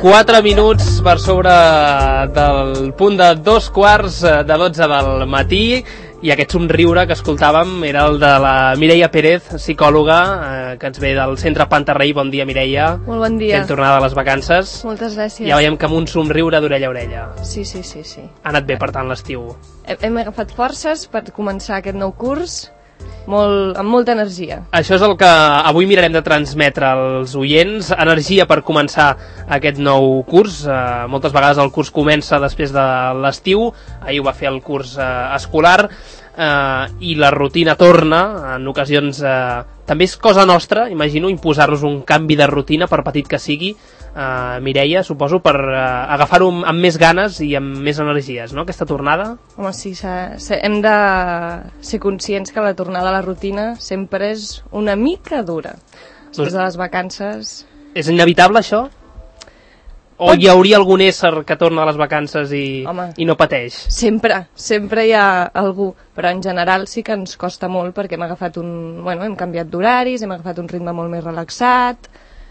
4 minuts per sobre del punt de 2:15 del matí, i aquest somriure que escoltàvem era el de la Mireia Pérez, psicòloga, que ens ve del Centre Pantarrey. Bon dia, Mireia. Molt bon dia. Ben tornada de les vacances. Moltes gràcies. Ja veiem que amb un somriure d'orella a orella. Sí. Ha anat bé, per tant, l'estiu. Hem agafat forces per començar aquest nou curs amb molta energia. Això és el que avui mirarem de transmetre als oients, energia per començar aquest nou curs. Moltes vegades el curs comença després de l'estiu, ahir ho va fer el curs escolar, i la rutina torna. En ocasions també és cosa nostra, imagino, imposar-nos un canvi de rutina, per petit que sigui, Mireia, suposo, per agafar-ho amb més ganes i amb més energies, no?, aquesta tornada. Home, sí, hem de ser conscients que la tornada a la rutina sempre és una mica dura. Després de les vacances... És inevitable, això? O hi hauria algun ésser que torna a les vacances i no pateix? Sempre hi ha algú, però en general sí que ens costa molt, perquè hem canviat d'horaris, hem agafat un ritme molt més relaxat,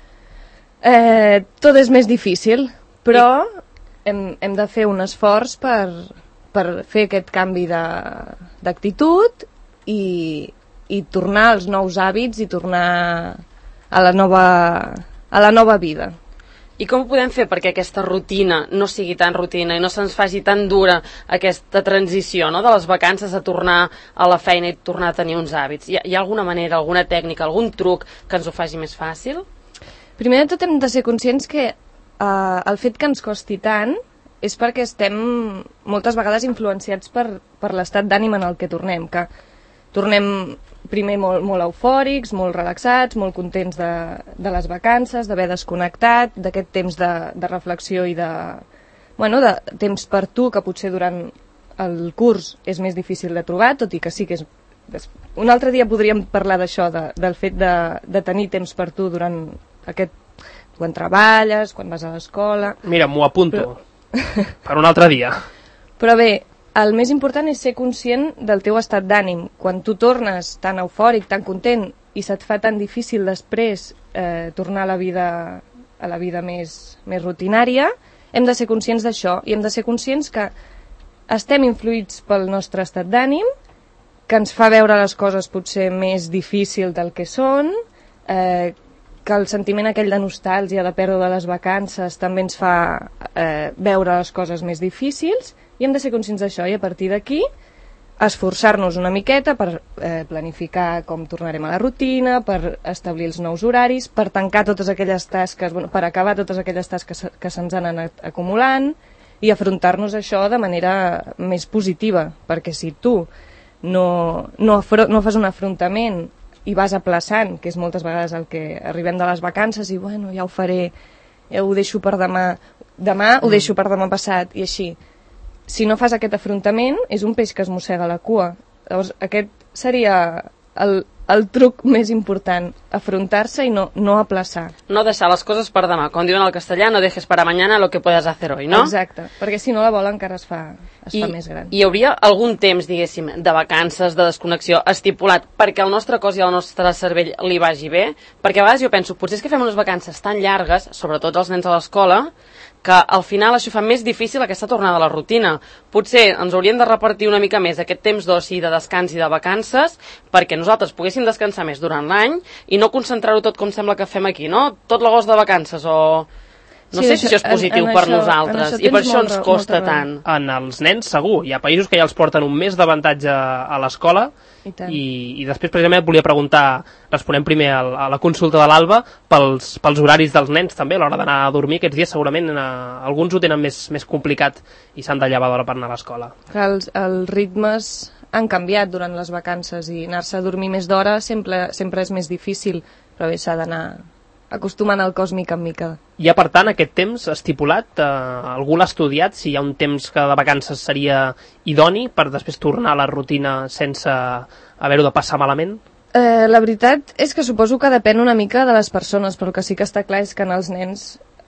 tot és més difícil, però hem de fer un esforç per fer aquest canvi d'actitud i tornar als nous hàbits i tornar a la nova vida. I com ho podem fer perquè aquesta rutina no sigui tan rutina i no se'ns faci tan dura aquesta transició, no?, de les vacances a tornar a la feina i tornar a tenir uns hàbits? Hi ha alguna manera, alguna tècnica, algun truc que ens ho faci més fàcil? Primer de tot hem de ser conscients que el fet que ens costi tant és perquè estem moltes vegades influenciats per l'estat d'ànim en el que tornem, que tornem primer molt eufòrics, molt relaxats, molt contents de les vacances, d'haver desconnectat, d'aquest temps de reflexió i de temps per tu, que potser durant el curs és més difícil de trobar, tot i que sí que és... Un altre dia podríem parlar d'això, del fet de tenir temps per tu durant quan treballes, quan vas a l'escola... Mira, m'ho apunto per un altre dia. Però bé, el més important és ser conscient del teu estat d'ànim. Quan tu tornes tan eufòric, tan content, i se't fa tan difícil després tornar a la vida més rutinària, hem de ser conscients d'això, i hem de ser conscients que estem influïts pel nostre estat d'ànim, que ens fa veure les coses potser més difícil del que són, que el sentiment aquell de nostàlgia, de pèrdua de les vacances, també ens fa veure les coses més difícils, i hem de ser conscients d'això, i a partir d'aquí esforçar-nos una miqueta per planificar com tornarem a la rutina, per establir els nous horaris, per tancar totes aquelles tasques, per acabar totes aquelles tasques que se'ns han anat acumulant, i afrontar-nos això de manera més positiva, perquè si tu no fas un afrontament i vas aplaçant, que és moltes vegades el que arribem de les vacances i ja ho faré, ja ho deixo per demà ho deixo per demà passat, i així. Si no fas aquest afrontament, és un peix que es mossega la cua. Llavors, aquest seria el truc més important, afrontar-se i no aplaçar. No deixar les coses per demà. Com diuen al castellà, no dejes para mañana lo que puedas hacer hoy, no? Exacte, perquè si no la bola encara es fa més gran. Hi hauria algun temps, diguéssim, de vacances, de desconnexió estipulat perquè al nostre cos i al nostre cervell li vagi bé? Perquè a vegades jo penso, potser és que fem unes vacances tan llargues, sobretot els nens a l'escola, que al final això fa més difícil aquesta tornada a la rutina. Potser ens hauríem de repartir una mica més aquest temps d'oci, de descans i de vacances, perquè nosaltres poguéssim descansar més durant l'any i no concentrar-ho tot com sembla que fem aquí, no? Tot l'agost de vacances o... No sé si això és positiu per nosaltres i per això ens costa tant. En els nens, segur. Hi ha països que ja els porten un mes d'avantatge a l'escola i després precisament et volia preguntar, responem primer a la consulta de l'Alba, pels horaris dels nens també, a l'hora d'anar a dormir. Aquests dies segurament alguns ho tenen més complicat i s'han de llevar d'hora per anar a l'escola. Els ritmes han canviat durant les vacances i anar-se a dormir més d'hora sempre és més difícil, però bé, s'ha d'anar acostumant el cos mica en mica. Hi ha, per tant, aquest temps estipulat? Algú l'ha estudiat? Si hi ha un temps que de vacances seria idoni per després tornar a la rutina sense haver-ho de passar malament? La veritat és que suposo que depèn una mica de les persones, però el que sí que està clar és que en els nens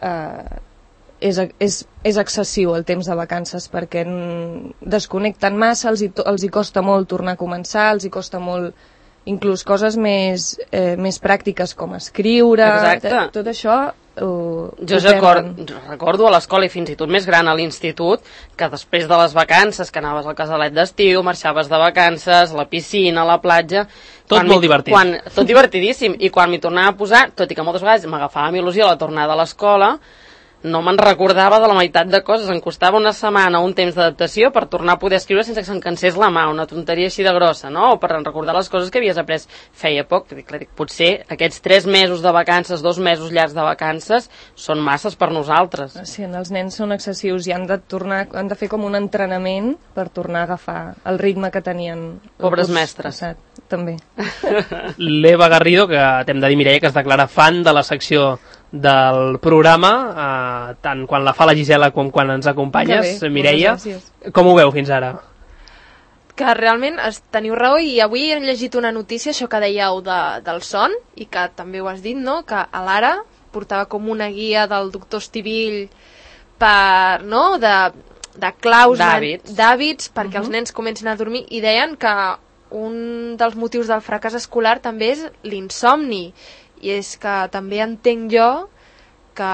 és excessiu el temps de vacances, perquè desconnecten massa, els hi costa molt tornar a començar, els hi costa molt inclús coses més pràctiques com escriure. Exacte. Tot això Jo recordo a l'escola i fins i tot més gran a l'institut que després de les vacances, que anaves al casalet d'estiu, marxaves de vacances, la piscina, la platja... Tot molt divertit. Tot divertidíssim. I quan m'hi tornava a posar, tot i que moltes vegades m'agafava amb il·lusió la tornada a l'escola, no me'n recordava de la meitat de coses. Em costava una setmana, un temps d'adaptació per tornar a poder escriure sense que se'm cansés la mà, una tonteria així de grossa, no? O per recordar les coses que havies après feia poc. Potser aquests 3 mesos de vacances, 2 mesos llargs de vacances, són masses per nosaltres. Sí, els nens són excessius i han de fer com un entrenament per tornar a agafar el ritme que tenien. Pobres mestres. Passat, també. L'Eva Garrido, que t'hem de dir, Mireia, que es declara fan de la secció del programa, tant quan la fa la Gisela com quan ens acompanyes, Mireia. Com ho veu fins ara? Que realment teniu raó, i avui he llegit una notícia, això que dèieu del son, i que també ho has dit, no? Que a l'Ara portava com una guia del doctor Estivill per, no? de claus, d'hàbits, perquè els nens comencin a dormir, i deien que un dels motius del fracàs escolar també és l'insomni. I és que també entenc jo que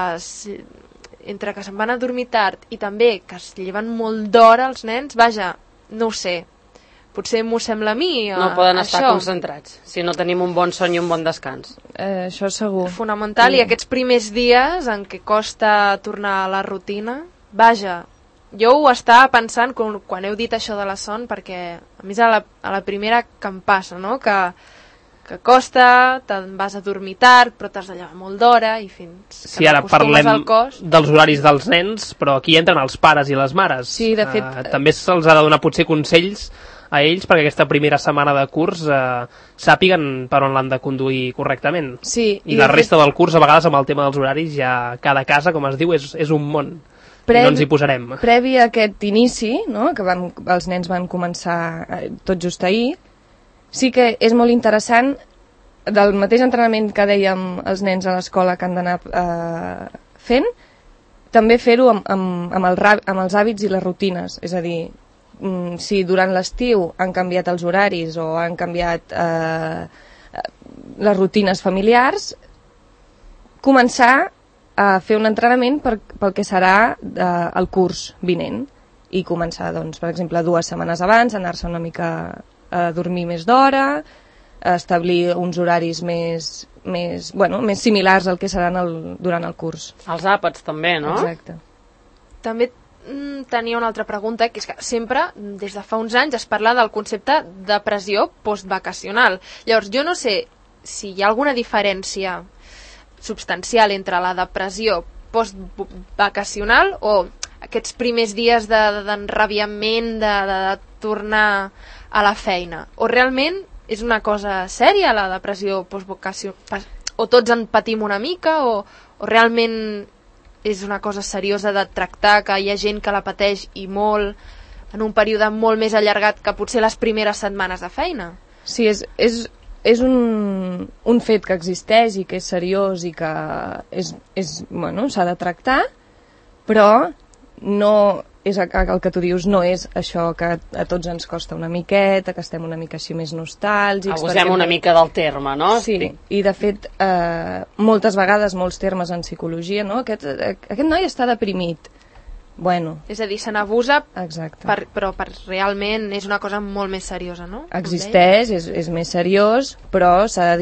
entre que se'n van a dormir tard i també que es lleven molt d'hora els nens, vaja, no ho sé, potser m'ho sembla a mi. No poden estar concentrats si no tenim un bon son i un bon descans. Això segur. Fonamental, i aquests primers dies en què costa tornar a la rutina, vaja, jo ho estava pensant quan heu dit això de la son, perquè a mi és a la primera que em passa, no? Que costa, te'n vas a dormir tard, però t'has de llevar molt d'hora i fins que ara parlem dels horaris dels nens, però aquí entren els pares i les mares. Sí, de fet... També se'ls ha de donar potser consells a ells perquè aquesta primera setmana de curs sàpiguen per on l'han de conduir correctament. Sí, I la resta del curs, a vegades, amb el tema dels horaris, ja cada casa, com es diu, és un món. I no ens hi posarem. Previ a aquest inici, no?, que els nens van començar tot just ahir, sí que és molt interessant, del mateix entrenament que dèiem els nens a l'escola que han d'anar fent, també fer-ho amb els hàbits i les rutines. És a dir, si durant l'estiu han canviat els horaris o han canviat les rutines familiars, començar a fer un entrenament pel que serà el curs vinent i començar, doncs, per exemple, 2 setmanes abans, anar-se una mica a dormir més d'hora, a establir uns horaris més similars al que seran durant el curs. Els àpats també, no? Exacte. També tenia una altra pregunta, que és que sempre, des de fa uns anys, es parla del concepte de depressió postvacacional. Llavors, jo no sé si hi ha alguna diferència substancial entre la depressió postvacacional o aquests primers dies d'enrabiament, de tornar a la feina, o realment és una cosa sèria la depressió postvacacional, o tots en patim una mica, o realment és una cosa seriosa de tractar, que hi ha gent que la pateix i molt, en un període molt més allargat que potser les primeres setmanes de feina. Sí, és un fet que existeix i que és seriós i que s'ha de tractar, però no és el que tu dius, no és això que a tots ens costa una miqueta, que estem una mica així més nostàlgics. Abusem una mica del terme, no? Sí, i de fet moltes vegades, molts termes en psicologia, no? Aquest noi està deprimit. Bueno. És a dir, se n'abusa, però realment és una cosa molt més seriosa, no? Existeix, és més seriós, però s'ha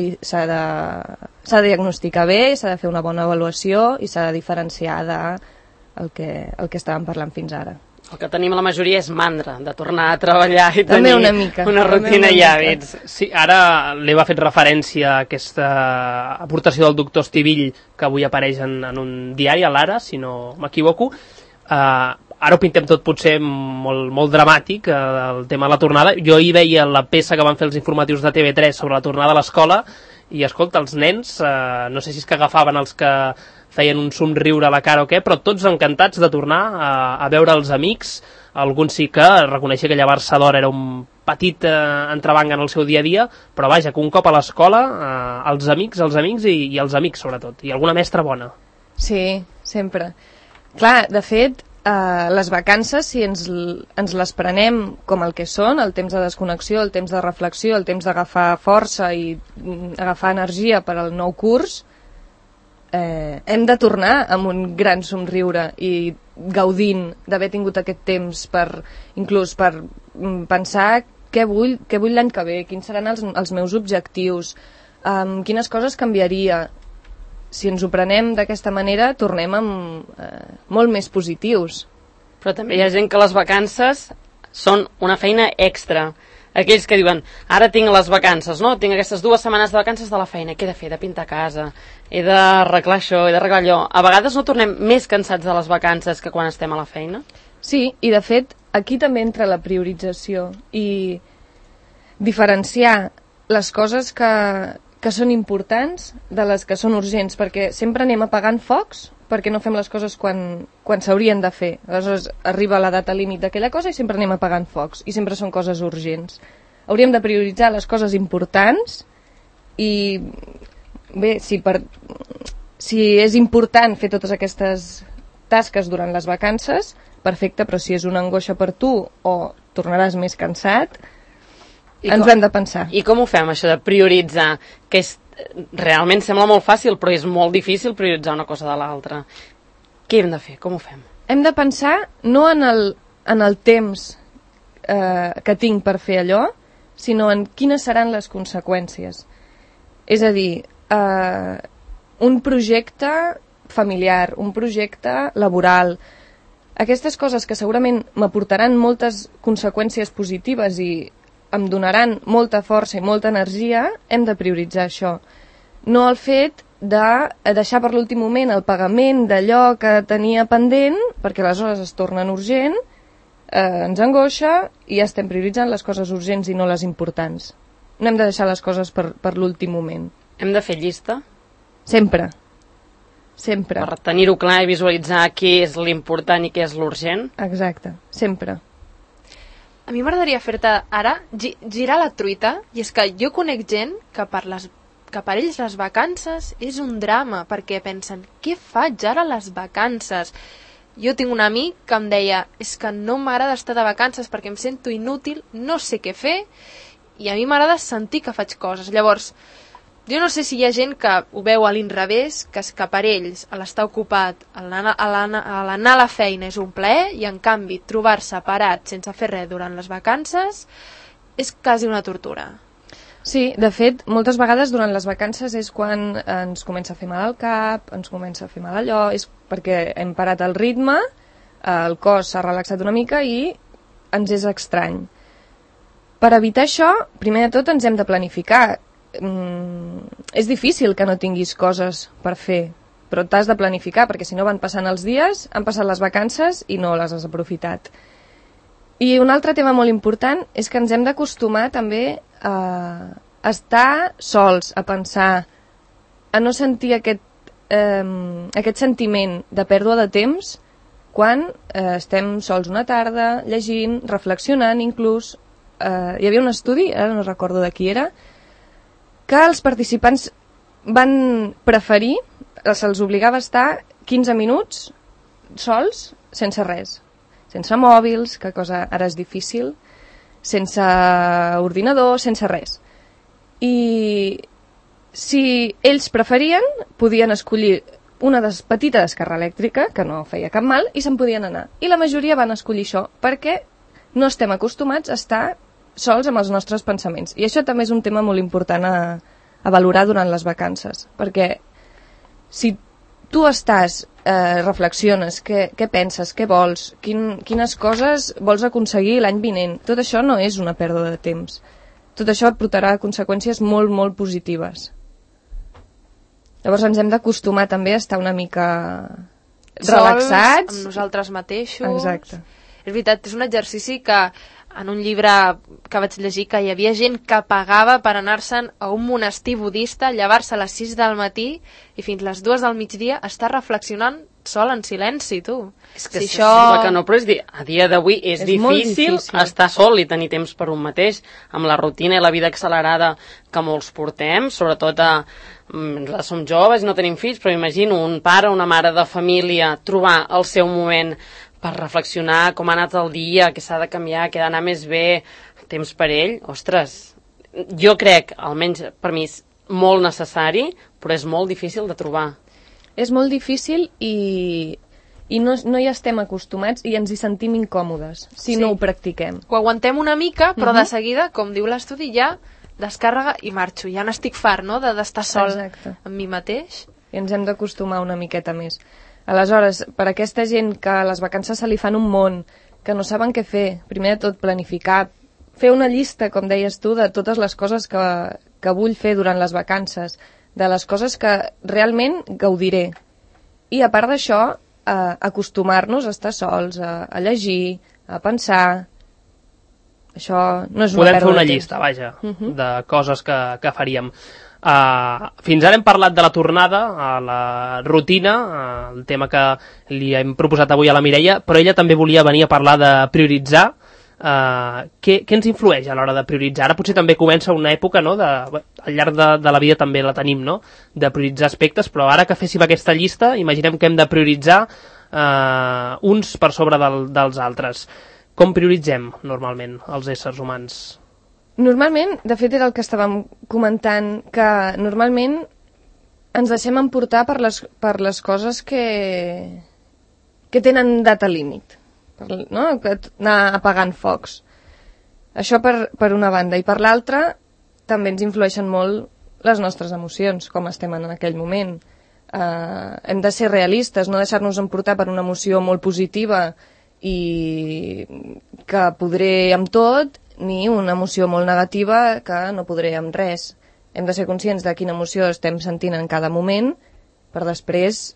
de diagnosticar bé, s'ha de fer una bona avaluació i s'ha de diferenciar el que estàvem parlant fins ara. El que tenim la majoria és mandra, de tornar a treballar i també tenir una rutina i hàbits. Sí, ara l'Eva ha fet referència a aquesta aportació del doctor Estivill que avui apareix en un diari, a l'Ara, si no m'equivoco. Ara ho pintem tot potser molt dramàtic, el tema de la tornada. Jo hi veia la peça que van fer els informatius de TV3 sobre la tornada a l'escola i, escolta, els nens, no sé si és que agafaven els que feien un somriure a la cara o què, però tots encantats de tornar a veure els amics. Alguns sí que reconeixia que llevar-se d'hora era un petit entrebanc en el seu dia a dia, però vaja, que un cop a l'escola, els amics i els amics sobretot, i alguna mestra bona. Sí, sempre. Clar, de fet, les vacances, si ens les prenem com el que són, el temps de desconnexió, el temps de reflexió, el temps d'agafar força i agafar energia per al nou curs, hem de tornar amb un gran somriure i gaudint d'haver tingut aquest temps inclús per pensar què vull l'any que ve, quins seran els meus objectius, quines coses canviaria. Si ens ho prenem d'aquesta manera, tornem amb molt més positius. Però també hi ha gent que les vacances són una feina extra. Aquells que diuen, ara tinc les vacances, no? Tinc aquestes 2 setmanes de vacances de la feina. Què he de fer? He de pintar casa, he d'arreglar això, he d'arreglar allò. A vegades no tornem més cansats de les vacances que quan estem a la feina? Sí, i de fet, aquí també entra la priorització i diferenciar les coses que són importants de les que són urgents, perquè sempre anem apagant focs perquè no fem les coses quan s'haurien de fer. Aleshores arriba la data límit d'aquella cosa i sempre anem apagant focs, i sempre són coses urgents. Hauríem de prioritzar les coses importants i bé, si és important fer totes aquestes tasques durant les vacances, perfecte, però si és una angoixa per tu o tornaràs més cansat, ens ho hem de pensar. I com ho fem, això de prioritzar? Que realment sembla molt fàcil, però és molt difícil prioritzar una cosa de l'altra. Què hem de fer? Com ho fem? Hem de pensar no en el temps que tinc per fer allò, sinó en quines seran les conseqüències. És a dir, un projecte familiar, un projecte laboral, aquestes coses que segurament m'aportaran moltes conseqüències positives i em donaran molta força i molta energia, hem de prioritzar això. No el fet de deixar per l'últim moment el pagament d'allò que tenia pendent, perquè aleshores es tornen urgent, ens angoixa i ja estem prioritzant les coses urgents i no les importants. No hem de deixar les coses per l'últim moment. Hem de fer llista? Sempre. Sempre. Per tenir-ho clar i visualitzar què és l'important i què és l'urgent? Exacte, sempre. A mi m'agradaria fer-te ara girar la truita, i és que jo conec gent que per ells les vacances és un drama, perquè pensen, què faig ara a les vacances? Jo tinc un amic que em deia, és que no m'agrada estar de vacances perquè em sento inútil, no sé què fer, i a mi m'agrada sentir que faig coses. Llavors, jo no sé si hi ha gent que ho veu a l'inrevés, que és que per ells l'estar ocupat, l'anar a la feina és un plaer, i en canvi trobar-se parat sense fer res durant les vacances és quasi una tortura. Sí, de fet, moltes vegades durant les vacances és quan ens comença a fer mal al cap, ens comença a fer mal allò, és perquè hem parat el ritme, el cos s'ha relaxat una mica i ens és estrany. Per evitar això, primer de tot ens hem de planificar. És difícil que no tinguis coses per fer, però t'has de planificar, perquè si no van passant els dies, han passat les vacances i no les has aprofitat. I un altre tema molt important és que ens hem d'acostumar també a estar sols, a pensar, a no sentir aquest sentiment de pèrdua de temps quan estem sols una tarda, llegint, reflexionant inclús. Hi havia un estudi, ara no recordo de qui era, que els participants van preferir, se'ls obligava a estar 15 minuts sols, sense res, sense mòbils, que cosa ara és difícil, sense ordinador, sense res. I si ells preferien, podien escollir una petita descàrrega elèctrica, que no feia cap mal, i se'n podien anar. I la majoria van escollir això, perquè no estem acostumats a estar sols amb els nostres pensaments. I això també és un tema molt important a valorar durant les vacances, perquè si tu estàs, reflexiones, què penses, què vols, quines coses vols aconseguir l'any vinent, tot això no és una pèrdua de temps. Tot això portarà conseqüències molt, molt positives. Llavors ens hem d'acostumar també a estar una mica relaxats. Sols, amb nosaltres mateixos. Exacte. És veritat, és un exercici que en un llibre que vaig llegir que hi havia gent que pagava per anar-se'n a un monestir budista, llevar-se a les 6 del matí i fins les 2 del migdia estar reflexionant sol en silenci, tu. És que si això... sembla que no, però a dia d'avui és difícil estar sol i tenir temps per un mateix, amb la rutina i la vida accelerada que molts portem, sobretot som joves i no tenim fills, però imagino un pare o una mare de família trobar el seu moment per reflexionar com ha anat el dia, què s'ha de canviar, què ha d'anar més bé, temps per ell. Ostres, jo crec, almenys per mi és molt necessari, però és molt difícil de trobar. És molt difícil i no hi estem acostumats i ens hi sentim incòmodes si no ho practiquem. Ho aguantem una mica, però de seguida, com diu l'estudi, ja descàrrega i marxo. Ja n'estic fart, no?, d'estar sol amb mi mateix. I ens hem d'acostumar una miqueta més. Aleshores, per a aquesta gent que a les vacances se li fan un món, que no saben què fer, primer de tot planificar, fer una llista, com deies tu, de totes les coses que vull fer durant les vacances, de les coses que realment gaudiré. I a part d'això, acostumar-nos a estar sols, a llegir, a pensar. Això no és una Podem pèrdua fer una de temps. llista, vaja, de coses que faríem. Fins ara hem parlat de la tornada a la rutina, el tema que li hem proposat avui a la Mireia, però ella també volia venir a parlar de prioritzar. Què ens influeix a l'hora de prioritzar? Ara potser també comença una època, no? Al llarg de la vida també la tenim, no? De prioritzar aspectes, però ara que féssim aquesta llista, imaginem que hem de prioritzar uns per sobre dels altres. Com prioritzem normalment els éssers humans? Normalment, de fet era el que estàvem comentant, que normalment ens deixem emportar per les coses que tenen data límit, no? Anar apagant focs. Això per una banda. I per l'altra també ens influeixen molt les nostres emocions, com estem en aquell moment. Hem de ser realistes, no deixar-nos emportar per una emoció molt positiva i que podré amb tot, ni una emoció molt negativa que no podré amb res. Hem de ser conscients de quina emoció estem sentint en cada moment per després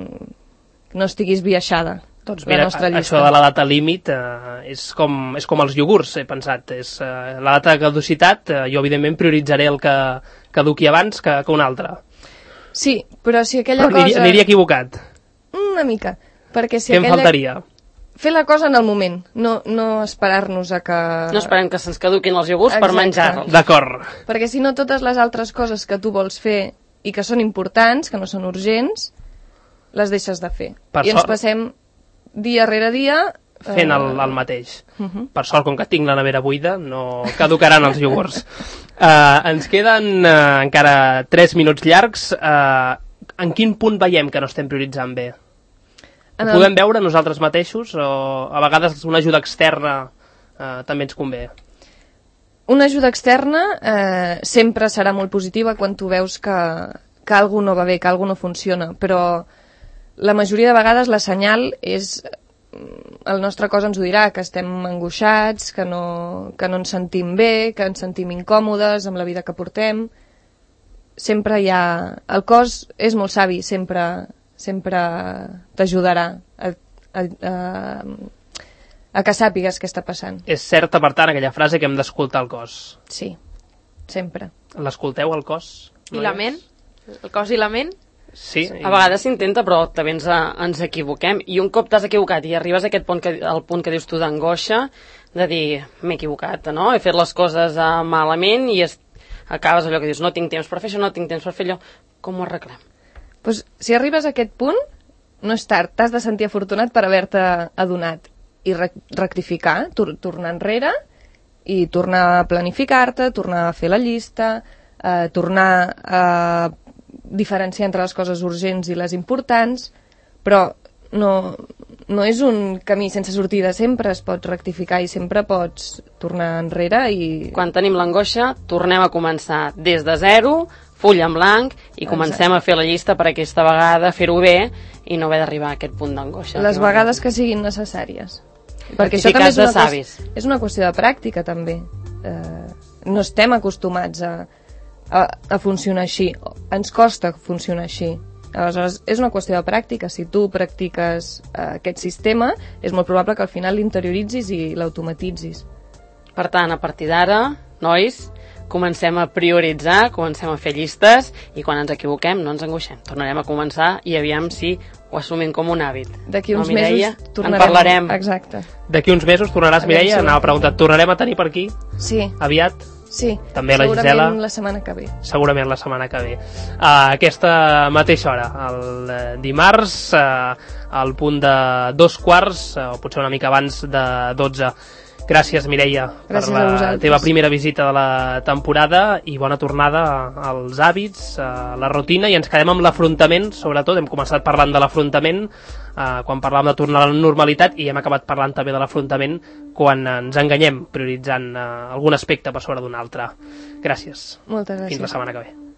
no estiguis biaixada. Doncs mira, això de la data límit és com els iogurts, he pensat. És la data de caducitat, jo evidentment prioritzaré el que caduqui abans que un altre. Sí, però si aquella cosa... Aniria equivocat. Una mica. Perquè si Què em faltaria? Fer la cosa en el moment, no esperar-nos a que... No esperem que se'ns caduquin els iogurts per menjar-los. D'acord. Perquè si no totes les altres coses que tu vols fer i que són importants, que no són urgents, les deixes de fer. Ens passem dia rere dia... Fent el mateix. Per sort, com que tinc la nevera buida, no caducaran els iogurts. Ens queden encara 3 minuts llargs. En quin punt veiem que no estem prioritzant bé? Ho podem veure nosaltres mateixos o a vegades una ajuda externa també ens convé? Una ajuda externa sempre serà molt positiva quan tu veus que alguna no va bé, que alguna no funciona, però la majoria de vegades la senyal és... El nostre cos ens ho dirà, que estem angoixats, que no ens sentim bé, que ens sentim incòmodes amb la vida que portem. Sempre hi ha... El cos és molt savi, sempre t'ajudarà a que sàpigues què està passant. És certa, per tant, aquella frase que hem d'escoltar el cos. Sí, sempre. L'escolteu, el cos? I la ment? El cos i la ment? Sí. A vegades s'intenta, però també ens equivoquem. I un cop t'has equivocat i arribes a aquest punt al punt que dius tu d'angoixa, de dir, m'he equivocat, no? He fet les coses malament i acabes allò que dius, no tinc temps per fer això, no tinc temps per fer allò. Com ho arreglem? Pues, si arribes a aquest punt, no és tard, t'has de sentir afortunat per haver-te adonat i rectificar, tornar enrere i tornar a planificar-te, tornar a fer la llista, tornar a diferenciar entre les coses urgents i les importants, però no és un camí sense sortida, sempre es pot rectificar i sempre pots tornar enrere i... Quan tenim l'angoixa, tornem a començar des de zero, full en blanc, i comencem a fer la llista per aquesta vegada, fer-ho bé i no haver d'arribar a aquest punt d'angoixa. Les vegades que siguin necessàries. Perquè això també és una qüestió de pràctica, també. No estem acostumats a funcionar així. Ens costa funcionar així. Aleshores, és una qüestió de pràctica. Si tu practiques aquest sistema, és molt probable que al final l'interioritzis i l'automatitzis. Per tant, a partir d'ara, nois, comencem a prioritzar, comencem a fer llistes i quan ens equivoquem no ens angoixem. Tornarem a començar i aviam si ho assumim com un hàbit. D'aquí uns mesos tornarem... En parlarem. Exacte. D'aquí uns mesos tornaràs, Mireia? Anava a preguntar, tornarem a tenir per aquí? Sí. Aviat? Sí, també la Gisela, segurament la setmana que ve. Segurament la setmana que ve. A aquesta mateixa hora, el dimarts, al punt de 2 quarts, o potser una mica abans de 12. Gràcies, Mireia, per la teva primera visita de la temporada i bona tornada als hàbits, a la rutina, i ens quedem amb l'afrontament, sobretot. Hem començat parlant de l'afrontament quan parlàvem de tornar a la normalitat i hem acabat parlant també de l'afrontament quan ens enganyem prioritzant algun aspecte per sobre d'un altre. Gràcies. Moltes gràcies. Fins la setmana que ve.